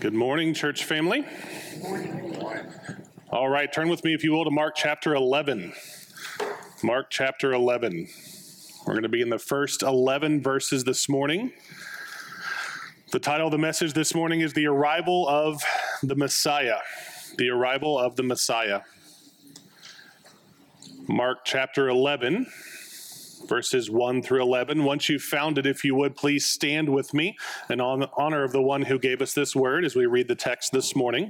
Good morning, church family. All right, turn with me, if you will, to Mark chapter 11. Mark chapter 11. We're going to be in the first 11 verses this morning. The title of the message this morning is The Arrival of the Messiah. The Arrival of the Messiah. Mark chapter 11. Verses 1 through 11. Once you've found it, if you would, please stand with me in honor of the one who gave us this word as we read the text this morning.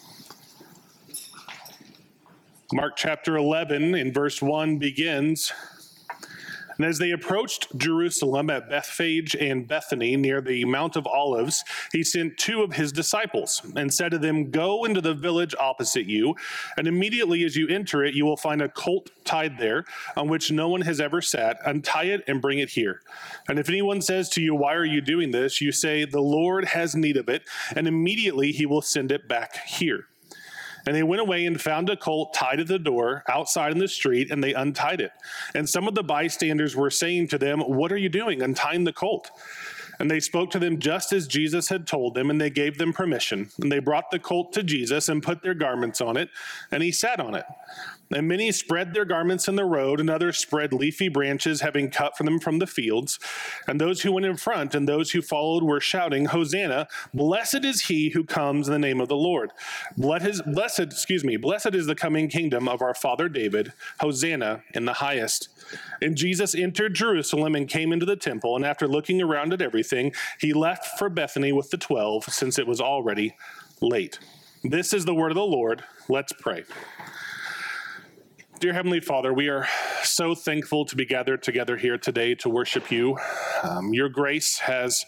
Mark chapter 11 in verse 1 begins, "And as they approached Jerusalem at Bethphage and Bethany near the Mount of Olives, he sent two of his disciples and said to them, 'Go into the village opposite you, and immediately as you enter it, you will find a colt tied there on which no one has ever sat. Untie it and bring it here. And if anyone says to you, why are you doing this? You say, the Lord has need of it, and immediately he will send it back here.' And they went away and found a colt tied at the door outside in the street, and they untied it. And some of the bystanders were saying to them, 'What are you doing, untying the colt?' And they spoke to them just as Jesus had told them, and they gave them permission. And they brought the colt to Jesus and put their garments on it, and he sat on it. And many spread their garments in the road, and others spread leafy branches, having cut for them from the fields. And those who went in front and those who followed were shouting, 'Hosanna, blessed is he who comes in the name of the Lord. Blessed is the coming kingdom of our father David. Hosanna in the highest.' And Jesus entered Jerusalem and came into the temple, and after looking around at everything, he left for Bethany with the 12, since it was already late." This is the word of the Lord. Let's pray. Dear Heavenly Father, we are so thankful to be gathered together here today to worship you. Your grace has,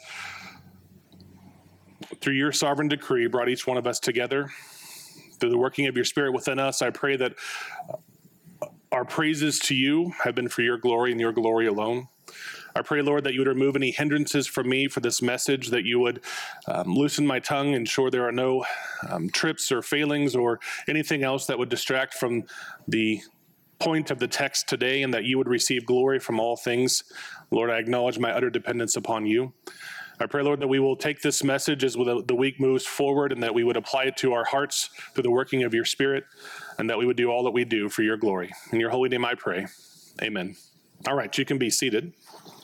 through your sovereign decree, brought each one of us together. Through the working of your Spirit within us, I pray that our praises to you have been for your glory and your glory alone. I pray, Lord, that you would remove any hindrances from me for this message, that you would loosen my tongue, ensure there are no trips or failings or anything else that would distract from the point of the text today, and that you would receive glory from all things. Lord, I acknowledge my utter dependence upon you. I pray, Lord, that we will take this message as the week moves forward, and that we would apply it to our hearts through the working of your Spirit, and that we would do all that we do for your glory. In your holy name I pray. Amen. All right, you can be seated.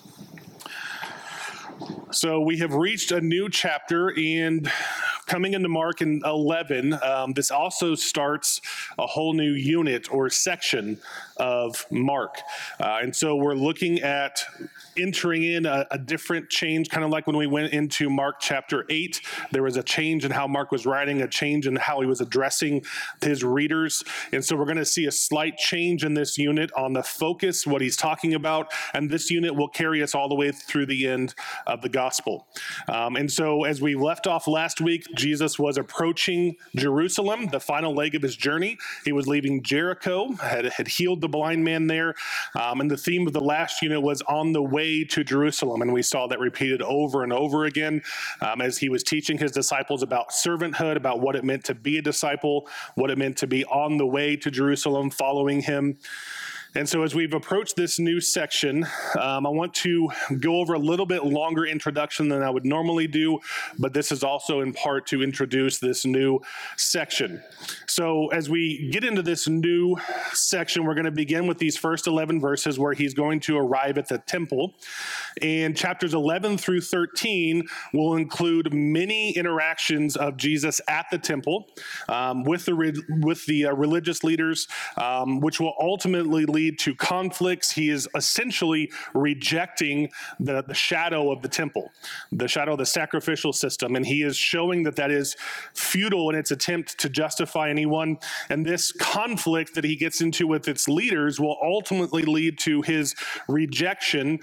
So we have reached a new chapter, and coming into Mark in 11, this also starts a whole new unit or section of Mark. And so we're looking at entering in a different change, kind of like when we went into Mark chapter 8. There was a change in how Mark was writing, a change in how he was addressing his readers. And so we're going to see a slight change in this unit on the focus, what he's talking about. And this unit will carry us all the way through the end of the gospel. And so as we left off last week, Jesus was approaching Jerusalem, the final leg of his journey. He was leaving Jericho, had healed the blind man there. And the theme of the last unit was on the way to Jerusalem. And we saw that repeated over and over again as he was teaching his disciples about servanthood, about what it meant to be a disciple, what it meant to be on the way to Jerusalem, following him. And so as we've approached this new section, I want to go over a little bit longer introduction than I would normally do, but this is also in part to introduce this new section. So as we get into this new section, we're going to begin with these first 11 verses where he's going to arrive at the temple. And chapters 11 through 13 will include many interactions of Jesus at the temple with the religious leaders, which will ultimately lead to conflicts. He is essentially rejecting the shadow of the temple, the shadow of the sacrificial system, and he is showing that is futile in its attempt to justify anyone. And this conflict that he gets into with its leaders will ultimately lead to his rejection,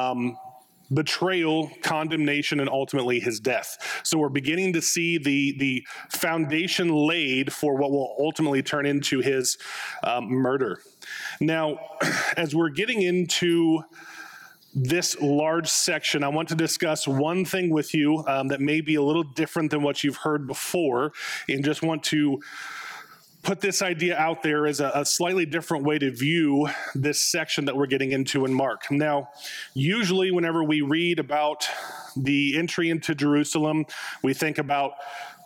betrayal, condemnation, and ultimately his death. So we're beginning to see the foundation laid for what will ultimately turn into his murder. Now, as we're getting into this large section, I want to discuss one thing with you that may be a little different than what you've heard before, and just want to put this idea out there as a slightly different way to view this section that we're getting into in Mark. Now, usually whenever we read about the entry into Jerusalem, we think about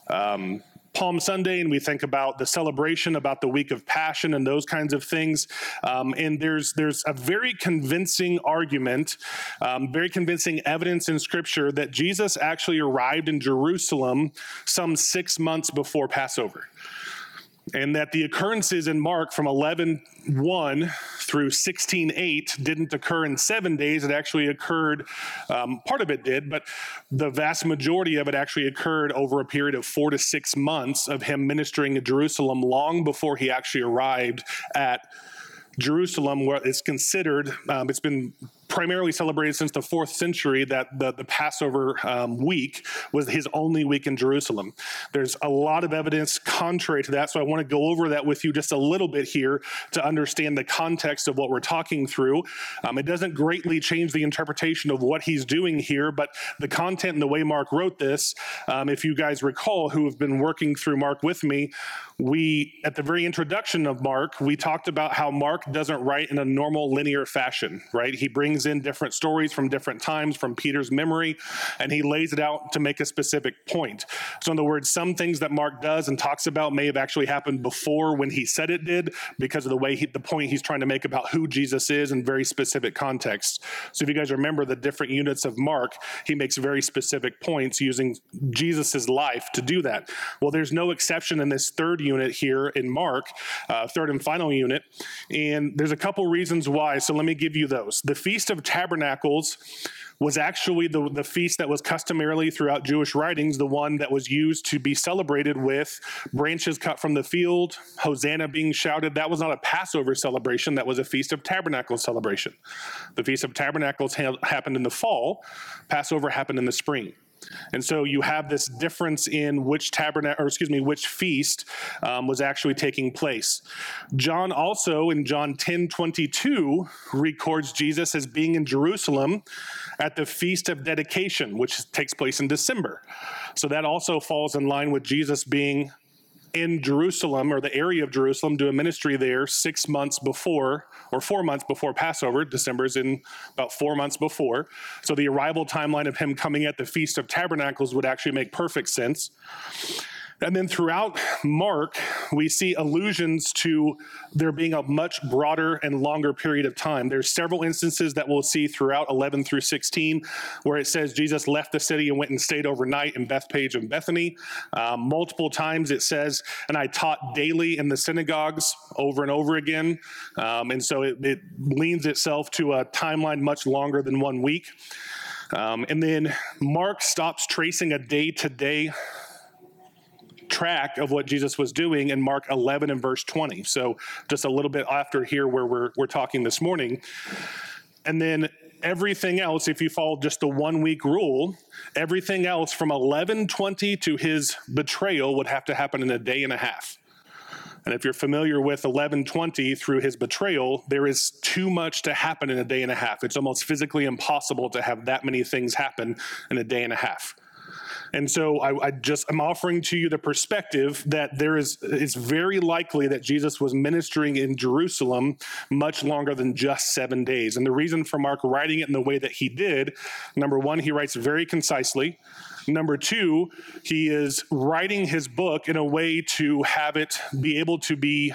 Palm Sunday, and we think about the celebration, about the week of Passion and those kinds of things. And there's a very convincing argument, very convincing evidence in Scripture that Jesus actually arrived in Jerusalem some 6 months before Passover. And that the occurrences in Mark from 11:1 through 16:8 didn't occur in 7 days. It actually occurred, part of it did, but the vast majority of it actually occurred over a period of 4 to 6 months of him ministering in Jerusalem long before he actually arrived at Jerusalem, where it's considered, it's been primarily celebrated since the 4th century, that the Passover week was his only week in Jerusalem. There's a lot of evidence contrary to that, so I want to go over that with you just a little bit here to understand the context of what we're talking through. It doesn't greatly change the interpretation of what he's doing here, but the content and the way Mark wrote this, if you guys recall, who have been working through Mark with me, at the very introduction of Mark, we talked about how Mark doesn't write in a normal linear fashion, right? He brings in different stories from different times from Peter's memory, and he lays it out to make a specific point. So in other words, some things that Mark does and talks about may have actually happened before when he said it did, because of the way the point he's trying to make about who Jesus is in very specific contexts. So if you guys remember the different units of Mark, he makes very specific points using Jesus's life to do that. Well, there's no exception in this third unit here in Mark, third and final unit, and there's a couple reasons why, so let me give you those. The Feast of Tabernacles was actually the feast that was customarily throughout Jewish writings, the one that was used to be celebrated with branches cut from the field, Hosanna being shouted. That was not a Passover celebration, that was a Feast of Tabernacles celebration. The Feast of Tabernacles happened in the fall, Passover happened in the spring. And so you have this difference in which feast was actually taking place. John also, in John 10:22, records Jesus as being in Jerusalem at the Feast of Dedication, which takes place in December. So that also falls in line with Jesus being in Jerusalem, or the area of Jerusalem, doing ministry there 6 months before, or 4 months before Passover. December's in about 4 months before. So the arrival timeline of him coming at the Feast of Tabernacles would actually make perfect sense. And then throughout Mark, we see allusions to there being a much broader and longer period of time. There's several instances that we'll see throughout 11 through 16 where it says Jesus left the city and went and stayed overnight in Bethpage and Bethany. Multiple times it says, and I taught daily in the synagogues over and over again. And so it leans itself to a timeline much longer than 1 week. And then Mark stops tracing a day-to-day track of what Jesus was doing in Mark 11 and verse 20. So just a little bit after here where we're talking this morning. And then everything else, if you follow just the 1 week rule, everything else from 11:20 to his betrayal would have to happen in a day and a half. And if you're familiar with 11:20 through his betrayal, there is too much to happen in a day and a half. It's almost physically impossible to have that many things happen in a day and a half. And so I'm offering to you the perspective that it's very likely that Jesus was ministering in Jerusalem much longer than just 7 days. And the reason for Mark writing it in the way that he did, number one, he writes very concisely. Number two, he is writing his book in a way to have it be able to be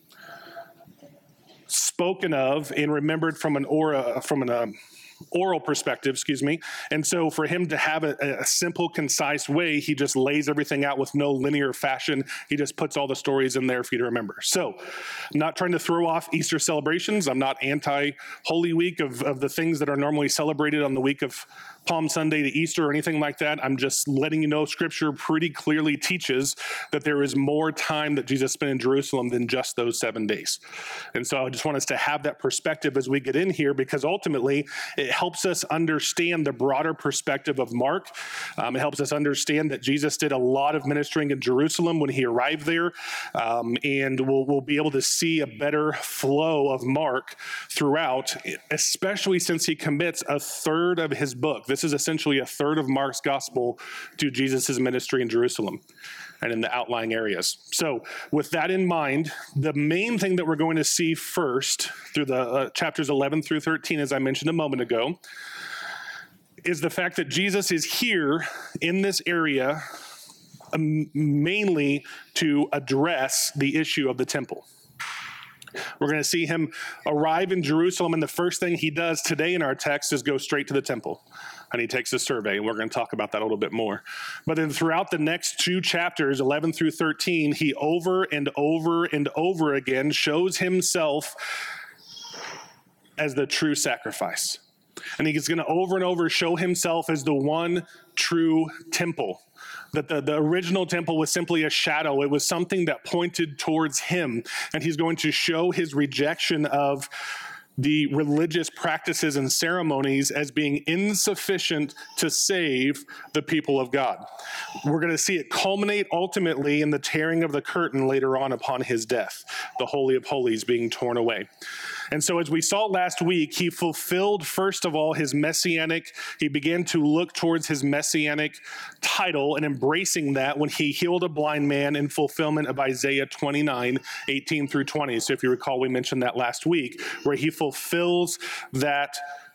spoken of and remembered from an oral perspective, And so for him to have a simple, concise way, he just lays everything out with no linear fashion. He just puts all the stories in there for you to remember. So I'm not trying to throw off Easter celebrations. I'm not anti-Holy Week of the things that are normally celebrated on the week of Palm Sunday to Easter or anything like that. I'm just letting you know Scripture pretty clearly teaches that there is more time that Jesus spent in Jerusalem than just those 7 days. And so I just want us to have that perspective as we get in here, because ultimately it helps us understand the broader perspective of Mark. It helps us understand that Jesus did a lot of ministering in Jerusalem when he arrived there, and we'll be able to see a better flow of Mark throughout, especially since he commits a third of his book. This is essentially a third of Mark's gospel to Jesus' ministry in Jerusalem and in the outlying areas. So with that in mind, the main thing that we're going to see first through the chapters 11 through 13, as I mentioned a moment ago, is the fact that Jesus is here in this area mainly to address the issue of the temple. We're going to see him arrive in Jerusalem, and the first thing he does today in our text is go straight to the temple. And he takes a survey, and we're going to talk about that a little bit more. But then throughout the next two chapters, 11 through 13, he over and over and over again shows himself as the true sacrifice. And he's going to over and over show himself as the one true temple. That the original temple was simply a shadow. It was something that pointed towards him. And he's going to show his rejection of the religious practices and ceremonies as being insufficient to save the people of God. We're going to see it culminate ultimately in the tearing of the curtain later on upon his death, the Holy of Holies being torn away. And so as we saw last week, he fulfilled, first of all, his messianic. He began to look towards his messianic title and embracing that when he healed a blind man in fulfillment of Isaiah 29, 18 through 20. So if you recall, we mentioned that last week, where he fulfills that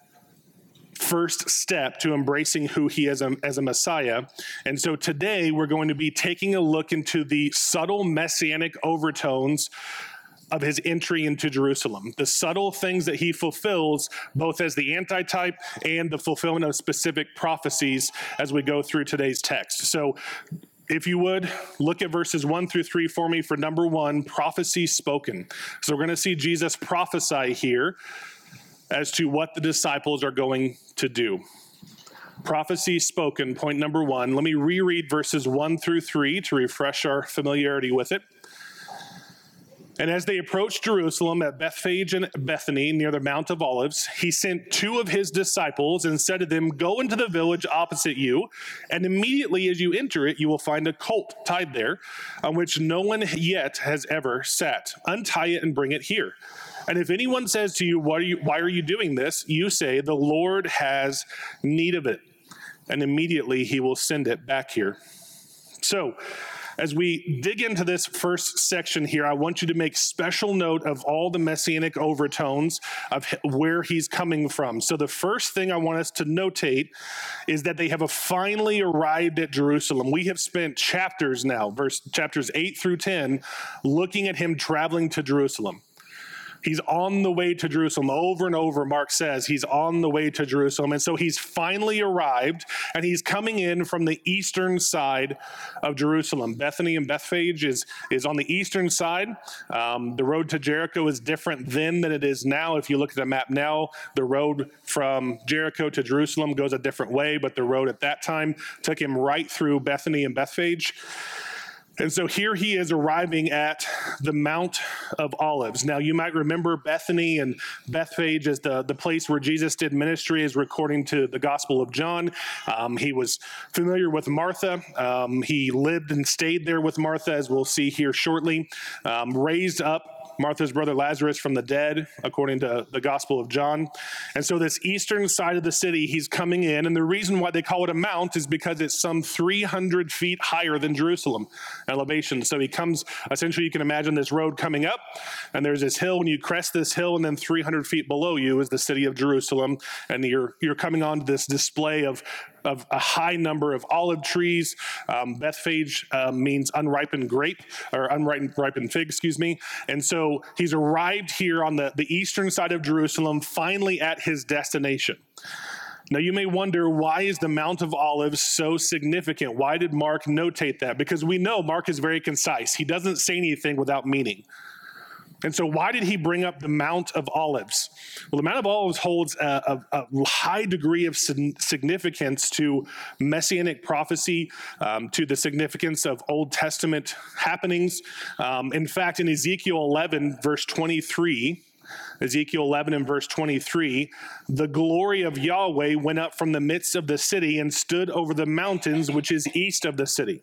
first step to embracing who he is as a Messiah. And so today we're going to be taking a look into the subtle messianic overtones of his entry into Jerusalem, the subtle things that he fulfills, both as the antitype and the fulfillment of specific prophecies as we go through today's text. So if you would, look at verses 1 through 3 for me for number 1, prophecy spoken. So we're going to see Jesus prophesy here as to what the disciples are going to do. Prophecy spoken, point number 1. Let me reread verses 1 through 3 to refresh our familiarity with it. And as they approached Jerusalem at Bethphage and Bethany near the Mount of Olives, he sent 2 of his disciples and said to them, "Go into the village opposite you, and immediately as you enter it, you will find a colt tied there, on which no one yet has ever sat. Untie it and bring it here. And if anyone says to you, why are you doing this? You say, the Lord has need of it, and immediately he will send it back here." So, as we dig into this first section here, I want you to make special note of all the messianic overtones of where he's coming from. So the first thing I want us to notate is that they have finally arrived at Jerusalem. We have spent chapters now, chapters 8 through 10, looking at him traveling to Jerusalem. He's on the way to Jerusalem. Over and over, Mark says he's on the way to Jerusalem. And so he's finally arrived, and he's coming in from the eastern side of Jerusalem. Bethany and Bethphage is on the eastern side. The road to Jericho is different then than it is now. If you look at the map now, the road from Jericho to Jerusalem goes a different way, but the road at that time took him right through Bethany and Bethphage. And so here he is arriving at the Mount of Olives. Now, you might remember Bethany and Bethphage as the place where Jesus did ministry, as according to the Gospel of John. He was familiar with Martha. He lived and stayed there with Martha, as we'll see here shortly. Raised up Martha's brother Lazarus from the dead, according to the Gospel of John. And so this eastern side of the city, he's coming in. And the reason why they call it a mount is because it's some 300 feet higher than Jerusalem elevation. So he comes, essentially you can imagine this road coming up, and there's this hill, and you crest this hill, and then 300 feet below you is the city of Jerusalem. And you're coming on to this display of a high number of olive trees. Bethphage means unripened grape, or unripened fig, excuse me. And so he's arrived here on the eastern side of Jerusalem, finally at his destination. Now you may wonder, why is the Mount of Olives so significant? Why did Mark notate that? Because we know Mark is very concise. He doesn't say anything without meaning. And so why did he bring up the Mount of Olives? Well, the Mount of Olives holds a high degree of significance to Messianic prophecy, to the significance of Old Testament happenings. In fact, in Ezekiel 11, verse 23, Ezekiel 11 and verse 23, the glory of Yahweh went up from the midst of the city and stood over the mountains, which is east of the city.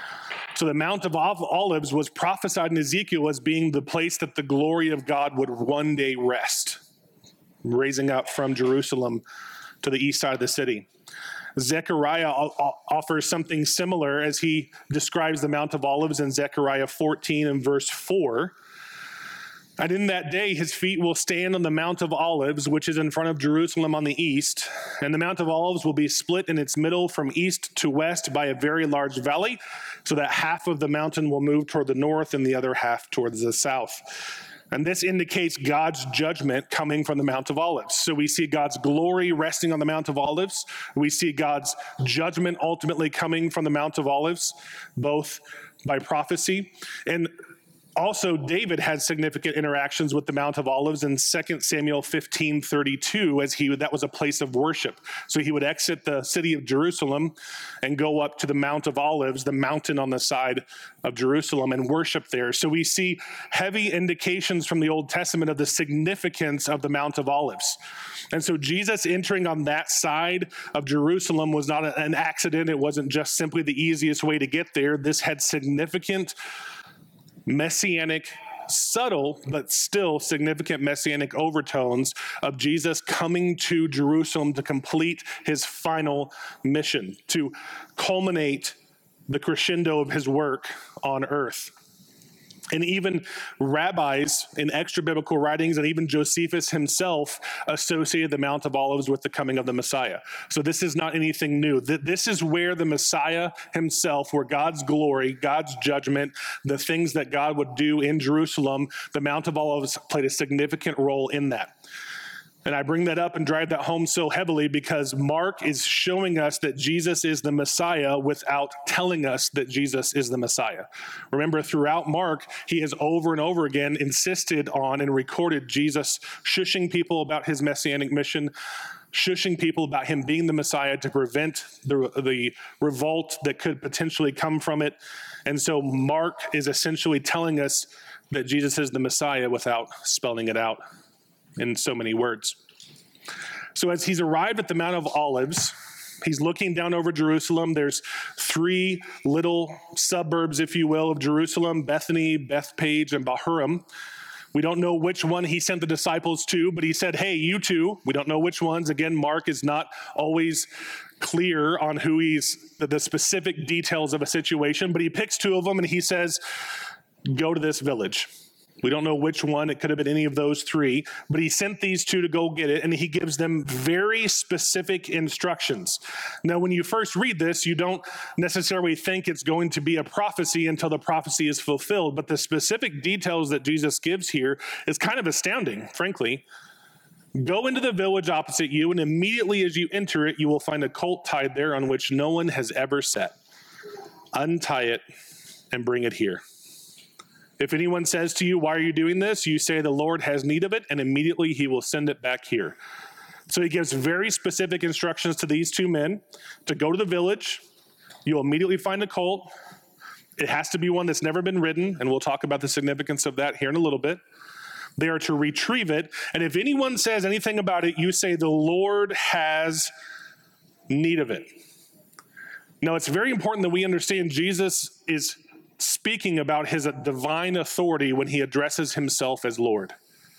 So the Mount of Olives was prophesied in Ezekiel as being the place that the glory of God would one day rest, raising up from Jerusalem to the east side of the city. Zechariah offers something similar as he describes the Mount of Olives in Zechariah 14 and verse 4. And in that day, his feet will stand on the Mount of Olives, which is in front of Jerusalem on the east. And the Mount of Olives will be split in its middle from east to west by a very large valley, so that half of the mountain will move toward the north and the other half towards the south. And this indicates God's judgment coming from the Mount of Olives. So we see God's glory resting on the Mount of Olives. We see God's judgment ultimately coming from the Mount of Olives, both by prophecy. And also, David had significant interactions with the Mount of Olives in 2 Samuel 15:32, as that was a place of worship. So he would exit the city of Jerusalem and go up to the Mount of Olives, the mountain on the side of Jerusalem, and worship there. So we see heavy indications from the Old Testament of the significance of the Mount of Olives. And so Jesus entering on that side of Jerusalem was not an accident. It wasn't just simply the easiest way to get there. This had significant messianic, subtle, but still significant messianic overtones of Jesus coming to Jerusalem to complete his final mission, to culminate the crescendo of his work on earth. And even rabbis in extra biblical writings, and even Josephus himself, associated the Mount of Olives with the coming of the Messiah. So this is not anything new. This is where the Messiah himself, where God's glory, God's judgment, the things that God would do in Jerusalem, the Mount of Olives played a significant role in that. And I bring that up and drive that home so heavily because Mark is showing us that Jesus is the Messiah without telling us that Jesus is the Messiah. Remember, throughout Mark, he has over and over again insisted on and recorded Jesus shushing people about his messianic mission, shushing people about him being the Messiah to prevent the revolt that could potentially come from it. And so Mark is essentially telling us that Jesus is the Messiah without spelling it out in so many words. So as he's arrived at the Mount of Olives, he's looking down over Jerusalem. There's three little suburbs, if you will, of Jerusalem: Bethany, Bethpage, and Bahurim. We don't know which one he sent the disciples to, but he said, hey, you two. We don't know which ones. Again, Mark is not always clear on who the specific details of a situation, but he picks two of them and he says, go to this village. We don't know which one. It could have been any of those three, but he sent these two to go get it, and he gives them very specific instructions. Now, when you first read this, you don't necessarily think it's going to be a prophecy until the prophecy is fulfilled, but the specific details that Jesus gives here is kind of astounding, frankly. Go into the village opposite you, and immediately as you enter it, you will find a colt tied there on which no one has ever sat. Untie it and bring it here. If anyone says to you, why are you doing this? You say the Lord has need of it, and immediately he will send it back here. So he gives very specific instructions to these two men to go to the village. You'll immediately find a colt. It has to be one that's never been ridden, and we'll talk about the significance of that here in a little bit. They are to retrieve it, and if anyone says anything about it, you say the Lord has need of it. Now, it's very important that we understand Jesus is speaking about his divine authority when he addresses himself as Lord.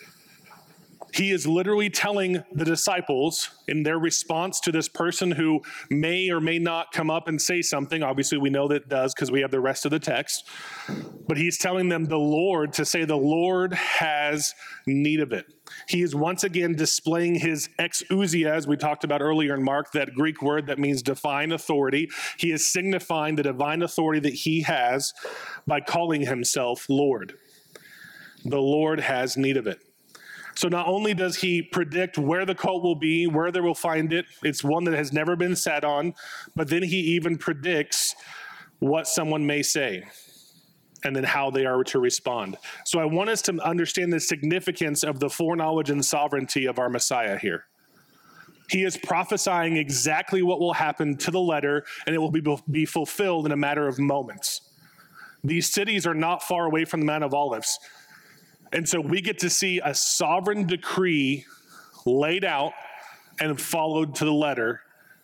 He is literally telling the disciples in their response to this person who may or may not come up and say something. Obviously, we know that it does because we have the rest of the text. But he's telling them the Lord, to say the Lord has need of it. He is once again displaying his exousia, as we talked about earlier in Mark, that Greek word that means divine authority. He is signifying the divine authority that he has by calling himself Lord. The Lord has need of it. So not only does he predict where the colt will be, where they will find it, it's one that has never been sat on, but then he even predicts what someone may say and then how they are to respond. So I want us to understand the significance of the foreknowledge and sovereignty of our Messiah here. He is prophesying exactly what will happen to the letter, and it will be fulfilled in a matter of moments. These cities are not far away from the Mount of Olives. And so we get to see a sovereign decree laid out and followed to the letter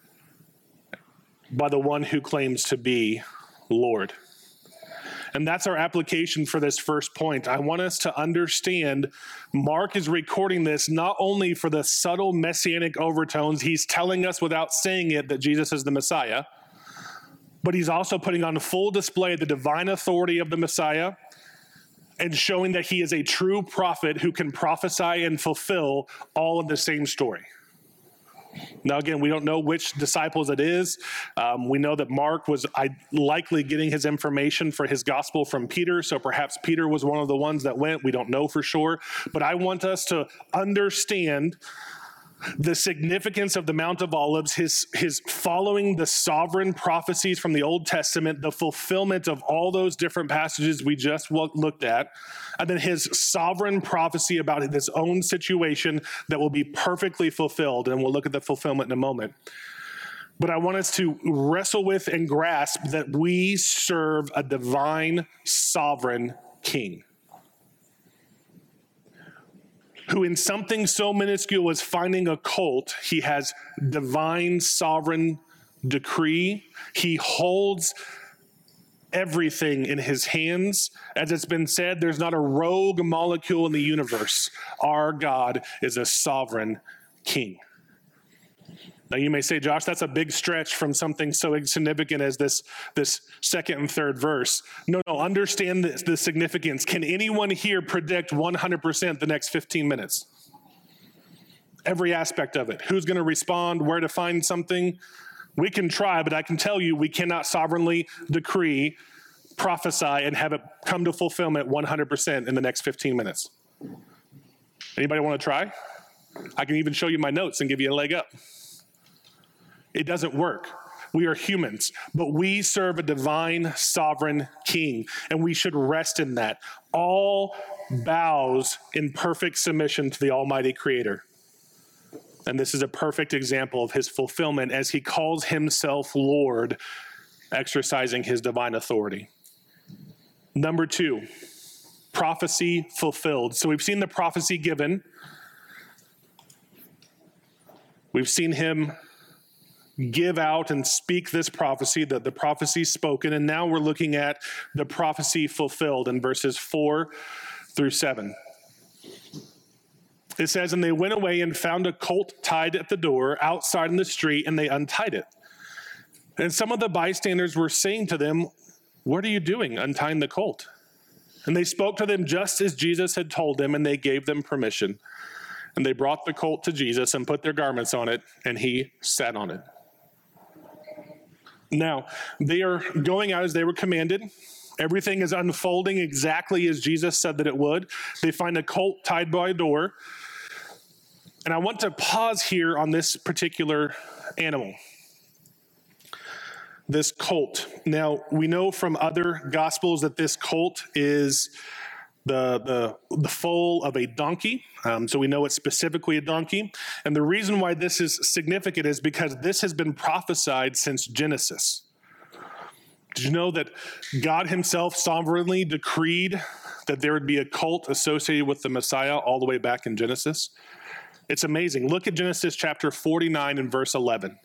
by the one who claims to be Lord. And that's our application for this first point. I want us to understand Mark is recording this not only for the subtle messianic overtones, he's telling us without saying it that Jesus is the Messiah, but he's also putting on full display the divine authority of the Messiah, and showing that he is a true prophet who can prophesy and fulfill all of the same story. Now, again, we don't know which disciples it is. We know that Mark was likely getting his information for his gospel from Peter, so perhaps Peter was one of the ones that went. We don't know for sure. But I want us to understand the significance of the Mount of Olives, his following the sovereign prophecies from the Old Testament, the fulfillment of all those different passages we just looked at, and then his sovereign prophecy about his own situation that will be perfectly fulfilled. And we'll look at the fulfillment in a moment. But I want us to wrestle with and grasp that we serve a divine, sovereign king, who in something so minuscule as finding a colt, he has divine sovereign decree. He holds everything in his hands. As it's been said, there's not a rogue molecule in the universe. Our God is a sovereign king. Now you may say, Josh, that's a big stretch from something so insignificant as this second and third verse. No, understand the significance. Can anyone here predict 100% the next 15 minutes? Every aspect of it. Who's going to respond, where to find something? We can try, but I can tell you we cannot sovereignly decree, prophesy, and have it come to fulfillment 100% in the next 15 minutes. Anybody want to try? I can even show you my notes and give you a leg up. It doesn't work. We are humans, but we serve a divine, sovereign king, and we should rest in that. All bows in perfect submission to the Almighty Creator. And this is a perfect example of his fulfillment as he calls himself Lord, exercising his divine authority. Number 2, prophecy fulfilled. So we've seen the prophecy given. We've seen him give out and speak this prophecy, that the prophecy spoken, and now we're looking at the prophecy fulfilled in verses 4 through 7. It says, and they went away and found a colt tied at the door outside in the street, and they untied it. And some of the bystanders were saying to them, what are you doing untying the colt? And they spoke to them just as Jesus had told them, and they gave them permission. And they brought the colt to Jesus and put their garments on it, and he sat on it. Now, they are going out as they were commanded. Everything is unfolding exactly as Jesus said that it would. They find a colt tied by a door. And I want to pause here on this particular animal, this colt. Now, we know from other gospels that this colt is the foal of a donkey. So we know it's specifically a donkey. And the reason why this is significant is because this has been prophesied since Genesis. Did you know that God himself sovereignly decreed that there would be a colt associated with the Messiah all the way back in Genesis? It's amazing. Look at Genesis chapter 49 and verse 11.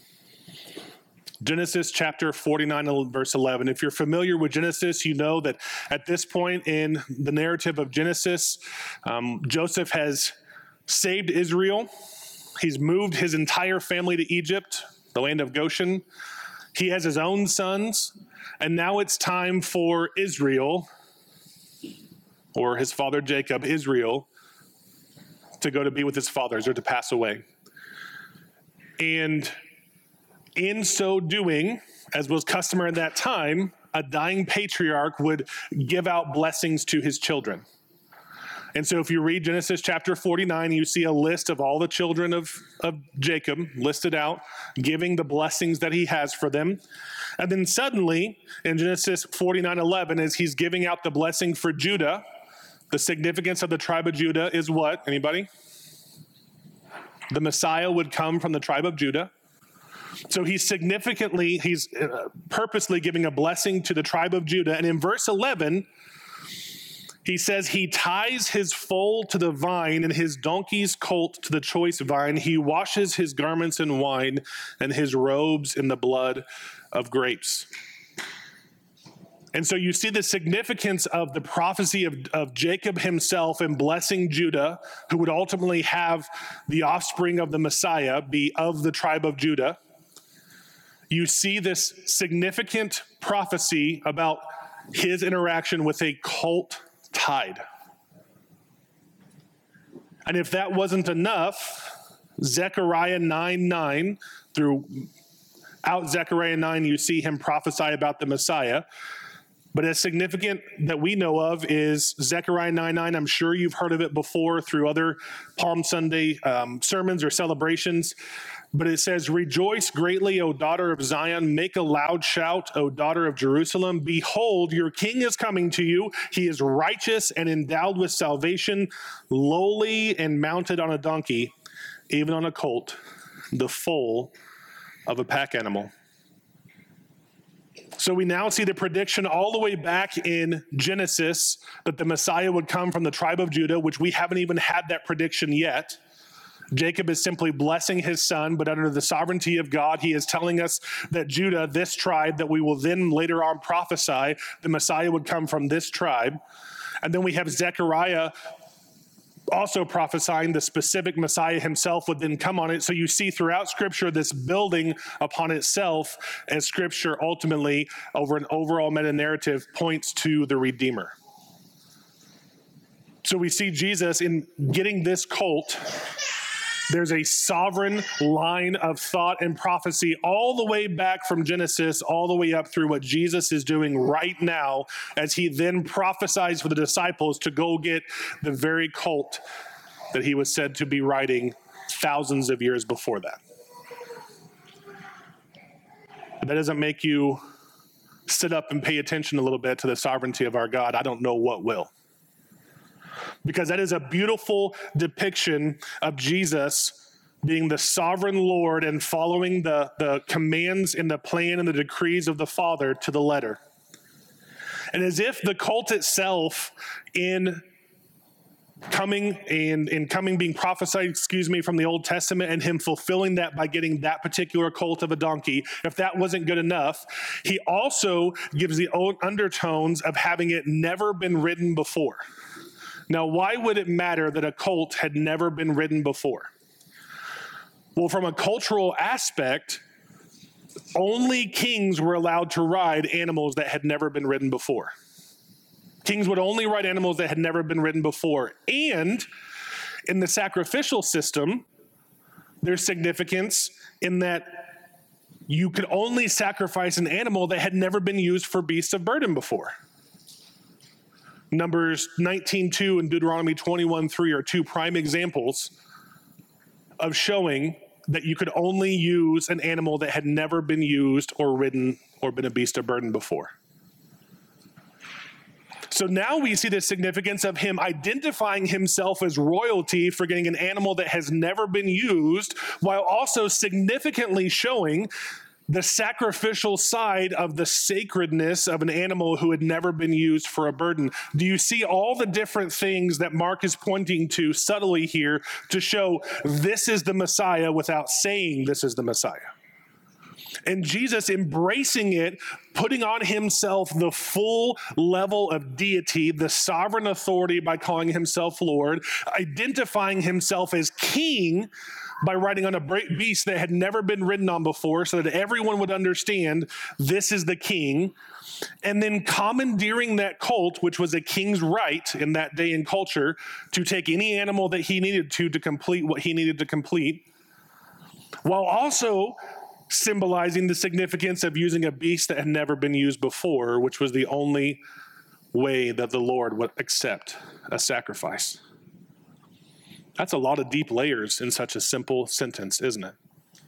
Genesis chapter 49 and verse 11. If you're familiar with Genesis, you know that at this point in the narrative of Genesis, Joseph has saved Israel. He's moved his entire family to Egypt, the land of Goshen. He has his own sons, and now it's time for Israel, or his father Jacob, Israel, to go to be with his fathers or to pass away. And in so doing, as was customary at that time, a dying patriarch would give out blessings to his children. And so if you read Genesis chapter 49, you see a list of all the children of Jacob listed out, giving the blessings that he has for them. And then suddenly, in Genesis 49:11, as he's giving out the blessing for Judah, the significance of the tribe of Judah is what? Anybody? The Messiah would come from the tribe of Judah. So he's purposely giving a blessing to the tribe of Judah. And in verse 11, he says, he ties his foal to the vine and his donkey's colt to the choice vine. He washes his garments in wine and his robes in the blood of grapes. And so you see the significance of the prophecy of Jacob himself and blessing Judah, who would ultimately have the offspring of the Messiah be of the tribe of Judah. You see this significant prophecy about his interaction with a colt tied. And if that wasn't enough, Zechariah 9:9, throughout Zechariah 9, you see him prophesy about the Messiah. But as significant that we know of is Zechariah 9:9. I'm sure you've heard of it before through other Palm Sunday sermons or celebrations. But it says, "Rejoice greatly, O daughter of Zion. Make a loud shout, O daughter of Jerusalem. Behold, your king is coming to you. He is righteous and endowed with salvation, lowly and mounted on a donkey, even on a colt, the foal of a pack animal." So we now see the prediction all the way back in Genesis that the Messiah would come from the tribe of Judah, which we haven't even had that prediction yet. Jacob is simply blessing his son, but under the sovereignty of God, he is telling us that Judah, this tribe that we will then later on prophesy, the Messiah would come from this tribe. And then we have Zechariah also prophesying the specific Messiah himself would then come on it. So you see throughout Scripture this building upon itself as Scripture ultimately, over an overall meta-narrative, points to the Redeemer. So we see Jesus in getting this colt. There's a sovereign line of thought and prophecy all the way back from Genesis, all the way up through what Jesus is doing right now as he then prophesies for the disciples to go get the very colt that he was said to be riding thousands of years before that. If that doesn't make you sit up and pay attention a little bit to the sovereignty of our God, I don't know what will. Because that is a beautiful depiction of Jesus being the sovereign Lord and following the commands and the plan and the decrees of the Father to the letter. And as if the cult itself in coming being prophesied, from the Old Testament, and him fulfilling that by getting that particular colt of a donkey, if that wasn't good enough, he also gives the undertones of having it never been ridden before. Now, why would it matter that a colt had never been ridden before? Well, from a cultural aspect, only kings were allowed to ride animals that had never been ridden before. Kings would only ride animals that had never been ridden before. And in the sacrificial system, there's significance in that you could only sacrifice an animal that had never been used for beasts of burden before. Numbers 19:2 and Deuteronomy 21:3 are two prime examples of showing that you could only use an animal that had never been used or ridden or been a beast of burden before. So now we see the significance of him identifying himself as royalty for getting an animal that has never been used, while also significantly showing the sacrificial side of the sacredness of an animal who had never been used for a burden. Do you see all the different things that Mark is pointing to subtly here to show this is the Messiah without saying this is the Messiah? And Jesus embracing it, putting on himself the full level of deity, the sovereign authority by calling himself Lord, identifying himself as king by riding on a beast that had never been ridden on before so that everyone would understand this is the king, and then commandeering that colt, which was a king's right in that day and culture, to take any animal that he needed to complete what he needed to complete, while also symbolizing the significance of using a beast that had never been used before, which was the only way that the Lord would accept a sacrifice. That's a lot of deep layers in such a simple sentence, isn't it?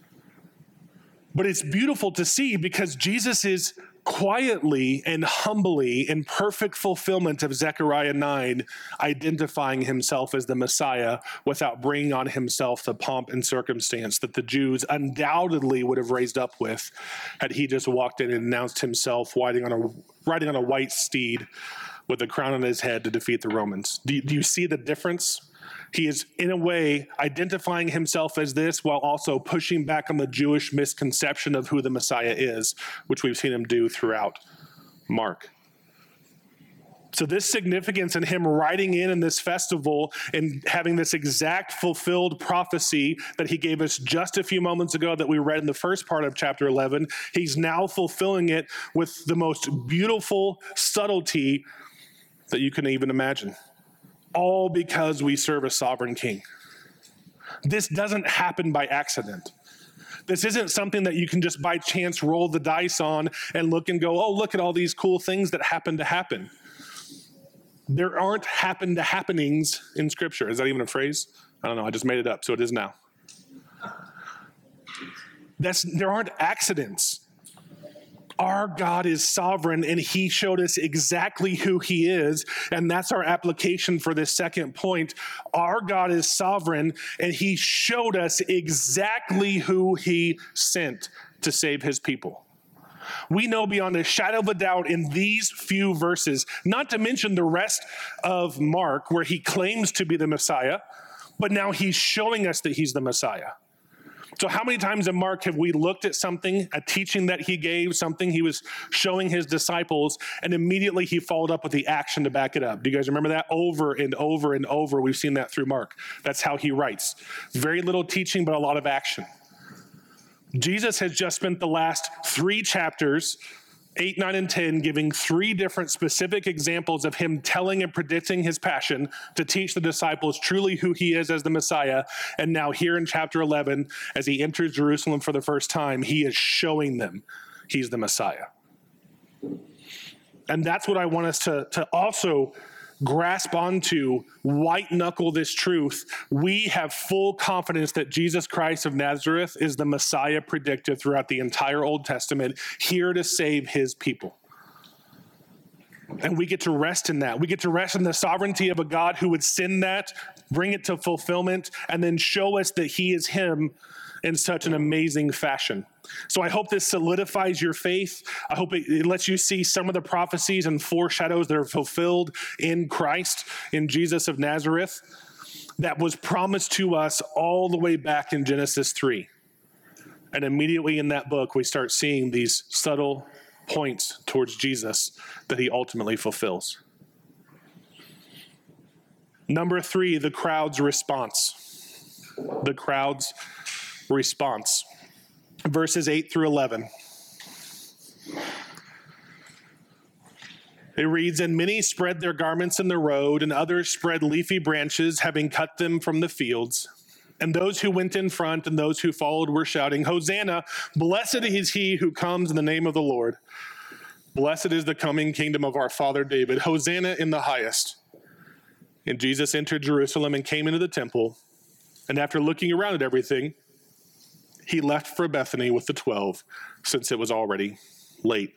But it's beautiful to see because Jesus is quietly and humbly, in perfect fulfillment of Zechariah 9, identifying himself as the Messiah without bringing on himself the pomp and circumstance that the Jews undoubtedly would have raised up with had he just walked in and announced himself riding on a white steed with a crown on his head to defeat the Romans. Do you see the difference? He is, in a way, identifying himself as this while also pushing back on the Jewish misconception of who the Messiah is, which we've seen him do throughout Mark. So this significance in him riding in this festival and having this exact fulfilled prophecy that he gave us just a few moments ago that we read in the first part of chapter 11, he's now fulfilling it with the most beautiful subtlety that you can even imagine. All because we serve a sovereign king. This doesn't happen by accident. This isn't something that you can just by chance roll the dice on and look and go, oh, look at all these cool things that happen to happen. There aren't happen to happenings in Scripture. Is that even a phrase? I don't know. I just made it up, so it is now. There aren't accidents. Our God is sovereign, and he showed us exactly who he is, and that's our application for this second point. Our God is sovereign, and he showed us exactly who he sent to save his people. We know beyond a shadow of a doubt in these few verses, not to mention the rest of Mark, where he claims to be the Messiah, but now he's showing us that he's the Messiah. So how many times in Mark have we looked at something, a teaching that he gave, something he was showing his disciples, and immediately he followed up with the action to back it up? Do you guys remember that? Over and over and over, we've seen that through Mark. That's how he writes. Very little teaching, but a lot of action. Jesus has just spent the last 3 chapters, 8, 9, and 10, giving 3 different specific examples of him telling and predicting his passion to teach the disciples truly who he is as the Messiah. And now here in chapter 11, as he enters Jerusalem for the first time, he is showing them he's the Messiah. And that's what I want us to also grasp onto, white knuckle this truth. We have full confidence that Jesus Christ of Nazareth is the Messiah predicted throughout the entire Old Testament, here to save his people. And we get to rest in that. We get to rest in the sovereignty of a God who would send that, bring it to fulfillment, and then show us that he is him in such an amazing fashion. So I hope this solidifies your faith. I hope it lets you see some of the prophecies and foreshadows that are fulfilled in Christ, in Jesus of Nazareth, that was promised to us all the way back in Genesis 3. And immediately in that book, we start seeing these subtle points towards Jesus that he ultimately fulfills. Number 3, the crowd's response. The crowd's response. Verses 8 through 11. It reads, "And many spread their garments in the road, and others spread leafy branches, having cut them from the fields. And those who went in front and those who followed were shouting, 'Hosanna, blessed is he who comes in the name of the Lord. Blessed is the coming kingdom of our father David. Hosanna in the highest.' And Jesus entered Jerusalem and came into the temple. And after looking around at everything, he left for Bethany with the 12, since it was already late."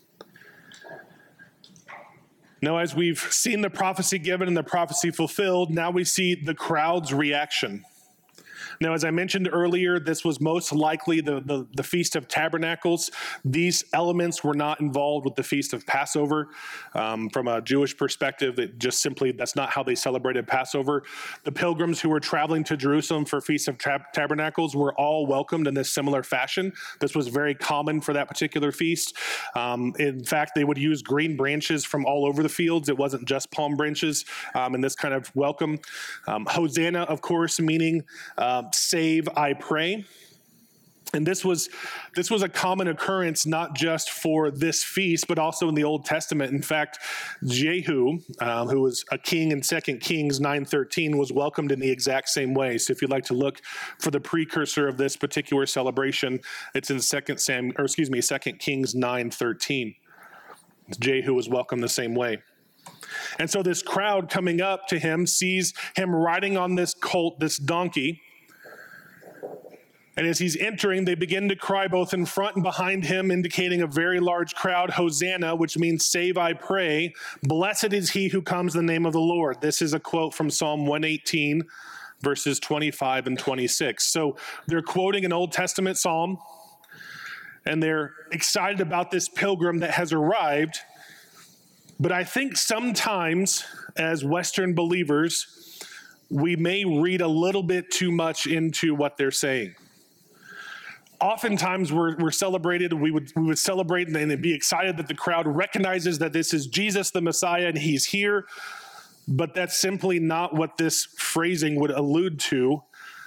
Now, as we've seen the prophecy given and the prophecy fulfilled, now we see the crowd's reaction. Now, as I mentioned earlier, this was most likely the Feast of Tabernacles. These elements were not involved with the Feast of Passover. From a Jewish perspective, that's not how they celebrated Passover. The pilgrims who were traveling to Jerusalem for Feast of Tabernacles were all welcomed in this similar fashion. This was very common for that particular feast. In fact, they would use green branches from all over the fields. It wasn't just palm branches in this kind of welcome. Hosanna, of course, meaning save, I pray. And this was a common occurrence, not just for this feast, but also in the Old Testament. In fact, Jehu, who was a king in 2 Kings 9:13, was welcomed in the exact same way. So if you'd like to look for the precursor of this particular celebration, it's in 2 Kings 9:13. Jehu was welcomed the same way. And so this crowd coming up to him sees him riding on this colt, this donkey. And as he's entering, they begin to cry both in front and behind him, indicating a very large crowd, Hosanna, which means save, I pray. Blessed is he who comes in the name of the Lord. This is a quote from Psalm 118, verses 25 and 26. So they're quoting an Old Testament psalm, and they're excited about this pilgrim that has arrived. But I think sometimes, as Western believers, we may read a little bit too much into what they're saying. Oftentimes we're celebrated, we would celebrate and be excited that the crowd recognizes that this is Jesus the Messiah and he's here, but that's simply not what this phrasing would allude to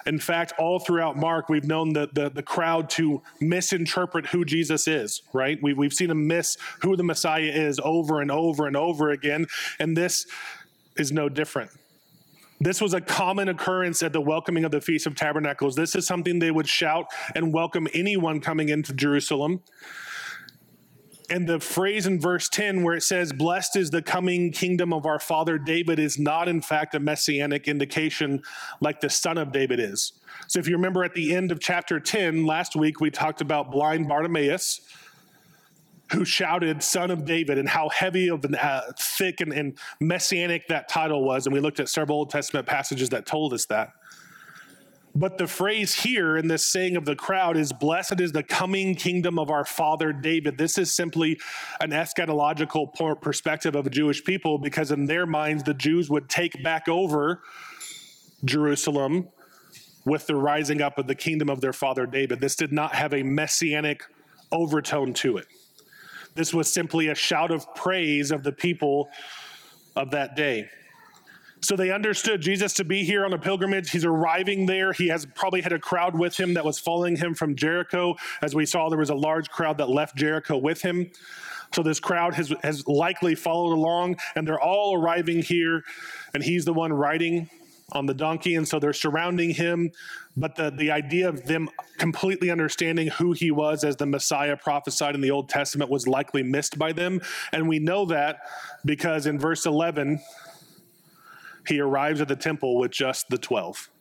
In fact, all throughout Mark, we've known the crowd to misinterpret who Jesus is, right? We've seen them miss who the Messiah is over and over and over again, and this is no different. This was a common occurrence at the welcoming of the Feast of Tabernacles. This is something they would shout and welcome anyone coming into Jerusalem. And the phrase in verse 10 where it says, "Blessed is the coming kingdom of our father David," is not in fact a messianic indication like the son of David is. So if you remember at the end of chapter 10, last week we talked about blind Bartimaeus, who shouted, "Son of David," and how heavy of thick and messianic that title was. And we looked at several Old Testament passages that told us that. But the phrase here in this saying of the crowd is, "Blessed is the coming kingdom of our father David." This is simply an eschatological perspective of a Jewish people, because in their minds, the Jews would take back over Jerusalem with the rising up of the kingdom of their father David. This did not have a messianic overtone to it. This was simply a shout of praise of the people of that day. So they understood Jesus to be here on a pilgrimage. He's arriving there. He has probably had a crowd with him that was following him from Jericho. As we saw, there was a large crowd that left Jericho with him. So this crowd has likely followed along, and they're all arriving here, and he's the one riding on the donkey, and so they're surrounding him. But the idea of them completely understanding who he was as the Messiah prophesied in the Old Testament was likely missed by them. And we know that because in verse 11, he arrives at the temple with just the 12.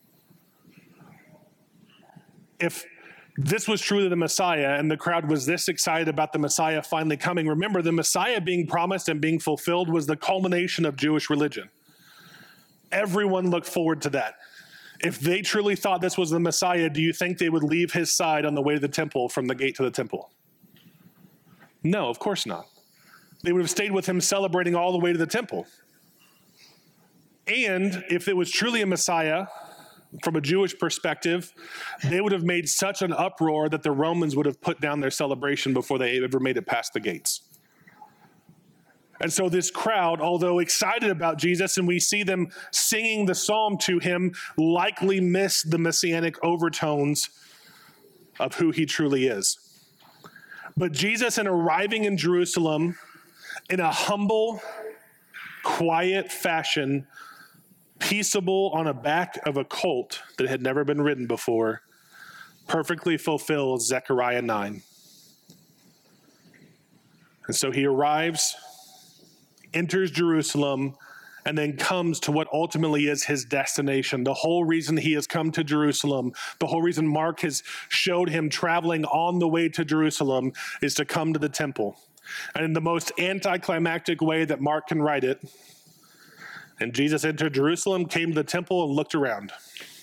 If this was truly the Messiah and the crowd was this excited about the Messiah finally coming, remember, the Messiah being promised and being fulfilled was the culmination of Jewish religion. Everyone looked forward to that. If they truly thought this was the Messiah, do you think they would leave his side on the way to the temple from the gate to the temple? No, of course not. They would have stayed with him celebrating all the way to the temple. And if it was truly a Messiah, from a Jewish perspective, they would have made such an uproar that the Romans would have put down their celebration before they ever made it past the gates. And so this crowd, although excited about Jesus, and we see them singing the psalm to him, likely miss the messianic overtones of who he truly is. But Jesus, in arriving in Jerusalem in a humble, quiet fashion, peaceable on the back of a colt that had never been ridden before, perfectly fulfills Zechariah 9. And so he arrives, enters Jerusalem, and then comes to what ultimately is his destination. The whole reason he has come to Jerusalem, the whole reason Mark has showed him traveling on the way to Jerusalem, is to come to the temple. And in the most anticlimactic way that Mark can write it, and Jesus entered Jerusalem, came to the temple, and looked around.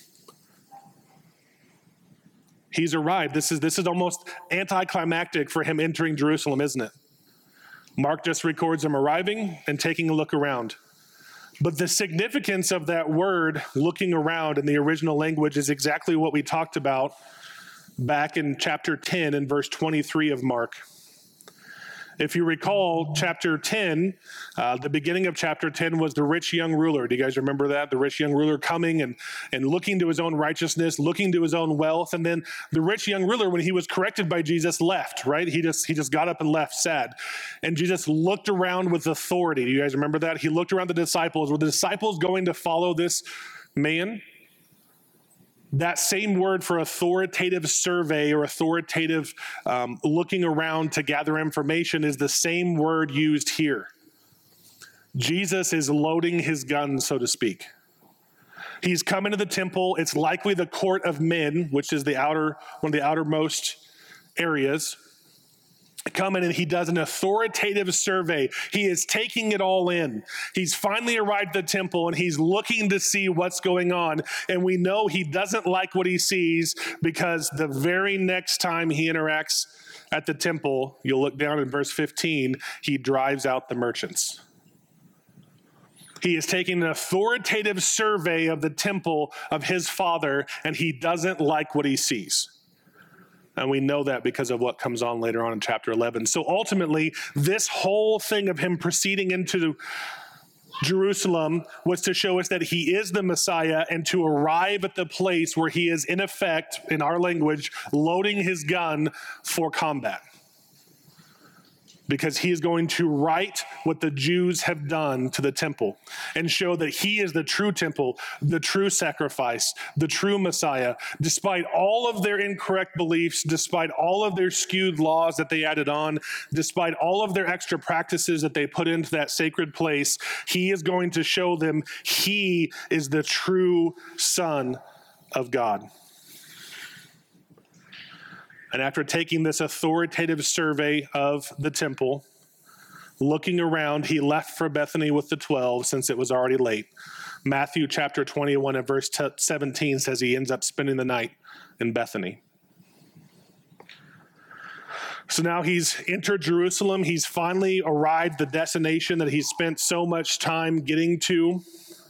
He's arrived. This is almost anticlimactic for him entering Jerusalem, isn't it? Mark just records him arriving and taking a look around. But the significance of that word, looking around, in the original language is exactly what we talked about back in chapter 10 and verse 23 of Mark. If you recall, chapter 10, the beginning of chapter 10 was the rich young ruler. Do you guys remember that? The rich young ruler coming and looking to his own righteousness, looking to his own wealth. And then the rich young ruler, when he was corrected by Jesus, left, right? He just got up and left, sad. And Jesus looked around with authority. Do you guys remember that? He looked around the disciples. Were the disciples going to follow this man? That same word for authoritative survey or authoritative looking around to gather information is the same word used here. Jesus is loading his gun, so to speak. He's come into the temple. It's likely the court of men, which is one of the outermost areas. Come in and he does an authoritative survey. He is taking it all in. He's finally arrived at the temple and he's looking to see what's going on. And we know he doesn't like what he sees because the very next time he interacts at the temple, you'll look down in verse 15, he drives out the merchants. He is taking an authoritative survey of the temple of his father, and he doesn't like what he sees. And we know that because of what comes on later on in chapter 11. So ultimately, this whole thing of him proceeding into Jerusalem was to show us that he is the Messiah and to arrive at the place where he is, in effect, in our language, loading his gun for combat. Because he is going to right what the Jews have done to the temple and show that he is the true temple, the true sacrifice, the true Messiah. Despite all of their incorrect beliefs, despite all of their skewed laws that they added on, despite all of their extra practices that they put into that sacred place, he is going to show them he is the true Son of God. And after taking this authoritative survey of the temple, looking around, he left for Bethany with the 12 since it was already late. Matthew chapter 21 and verse 17 says he ends up spending the night in Bethany. So now he's entered Jerusalem. He's finally arrived the destination that he's spent so much time getting to.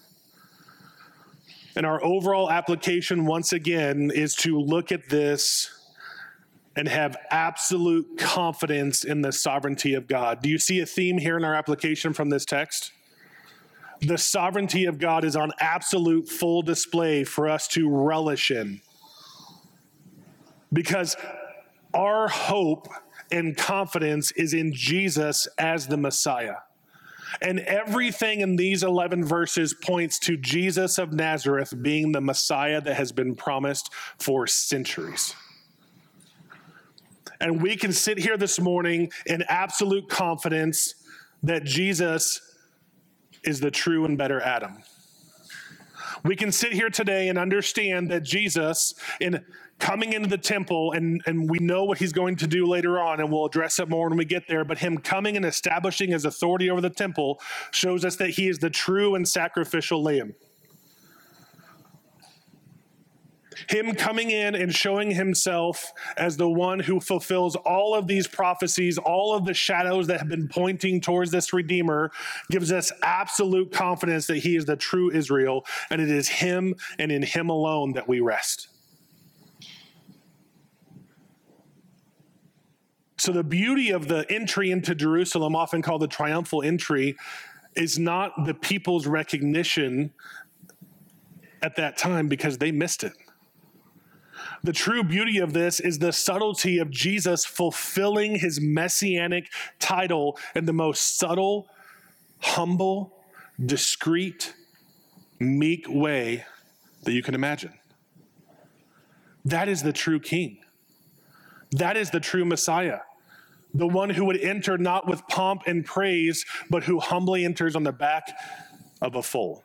And our overall application, once again, is to look at this and have absolute confidence in the sovereignty of God. Do you see a theme here in our application from this text? The sovereignty of God is on absolute full display for us to relish in. Because our hope and confidence is in Jesus as the Messiah. And everything in these 11 verses points to Jesus of Nazareth being the Messiah that has been promised for centuries. And we can sit here this morning in absolute confidence that Jesus is the true and better Adam. We can sit here today and understand that Jesus, in coming into the temple, and we know what he's going to do later on, and we'll address it more when we get there, but him coming and establishing his authority over the temple shows us that he is the true and sacrificial lamb. Him coming in and showing himself as the one who fulfills all of these prophecies, all of the shadows that have been pointing towards this Redeemer, gives us absolute confidence that he is the true Israel, and it is him and in him alone that we rest. So the beauty of the entry into Jerusalem, often called the triumphal entry, is not the people's recognition at that time because they missed it. The true beauty of this is the subtlety of Jesus fulfilling his messianic title in the most subtle, humble, discreet, meek way that you can imagine. That is the true king. That is the true Messiah. The one who would enter not with pomp and praise, but who humbly enters on the back of a foal.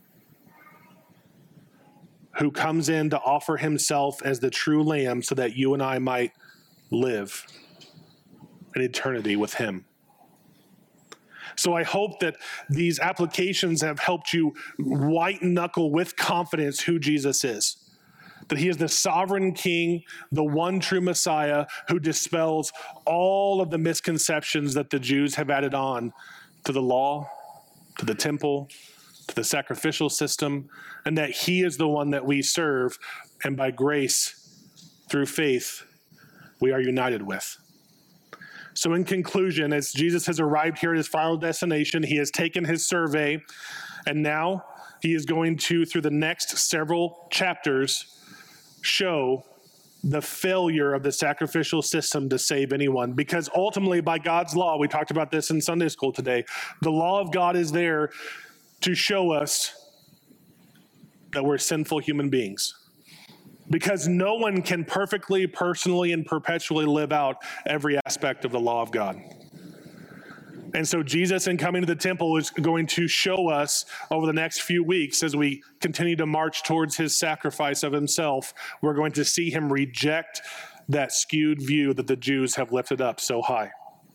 Who comes in to offer himself as the true lamb so that you and I might live an eternity with him. So I hope that these applications have helped you white knuckle with confidence who Jesus is. That he is the sovereign king, the one true Messiah who dispels all of the misconceptions that the Jews have added on to the law, to the temple, to the sacrificial system, and that he is the one that we serve, and by grace, through faith, we are united with. So in conclusion, as Jesus has arrived here at his final destination, he has taken his survey, and now he is going to, through the next several chapters, show the failure of the sacrificial system to save anyone. Because ultimately, by God's law, we talked about this in Sunday school today, the law of God is there to show us that we're sinful human beings. Because no one can perfectly, personally, and perpetually live out every aspect of the law of God. And so Jesus, in coming to the temple, is going to show us over the next few weeks as we continue to march towards his sacrifice of himself, we're going to see him reject that skewed view that the Jews have lifted up so high.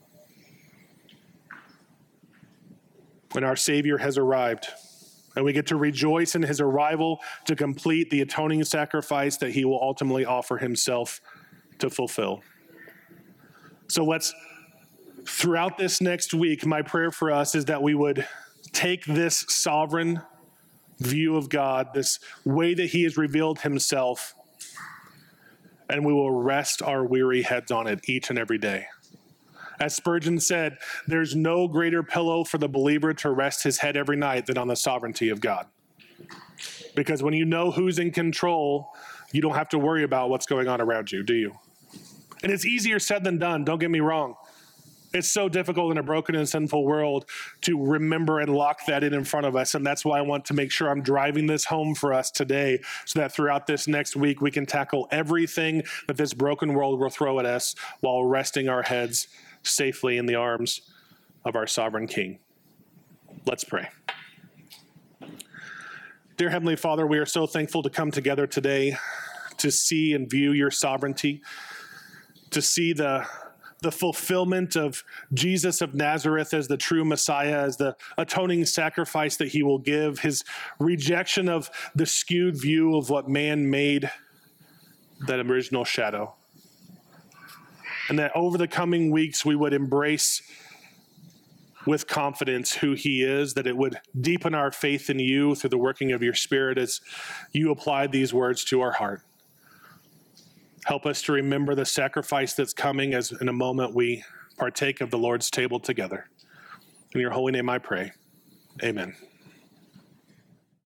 When our Savior has arrived, and we get to rejoice in his arrival to complete the atoning sacrifice that he will ultimately offer himself to fulfill. So throughout this next week, my prayer for us is that we would take this sovereign view of God, this way that he has revealed himself, and we will rest our weary heads on it each and every day. As Spurgeon said, there's no greater pillow for the believer to rest his head every night than on the sovereignty of God. Because when you know who's in control, you don't have to worry about what's going on around you, do you? And it's easier said than done, don't get me wrong. It's so difficult in a broken and sinful world to remember and lock that in front of us. And that's why I want to make sure I'm driving this home for us today so that throughout this next week, we can tackle everything that this broken world will throw at us while resting our heads safely in the arms of our sovereign King. Let's pray. Dear Heavenly Father, we are so thankful to come together today to see and view your sovereignty, to see the fulfillment of Jesus of Nazareth as the true Messiah, as the atoning sacrifice that he will give, his rejection of the skewed view of what man made, that original shadow. And that over the coming weeks, we would embrace with confidence who he is, that it would deepen our faith in you through the working of your Spirit as you apply these words to our heart. Help us to remember the sacrifice that's coming as in a moment we partake of the Lord's table together. In your holy name I pray. Amen.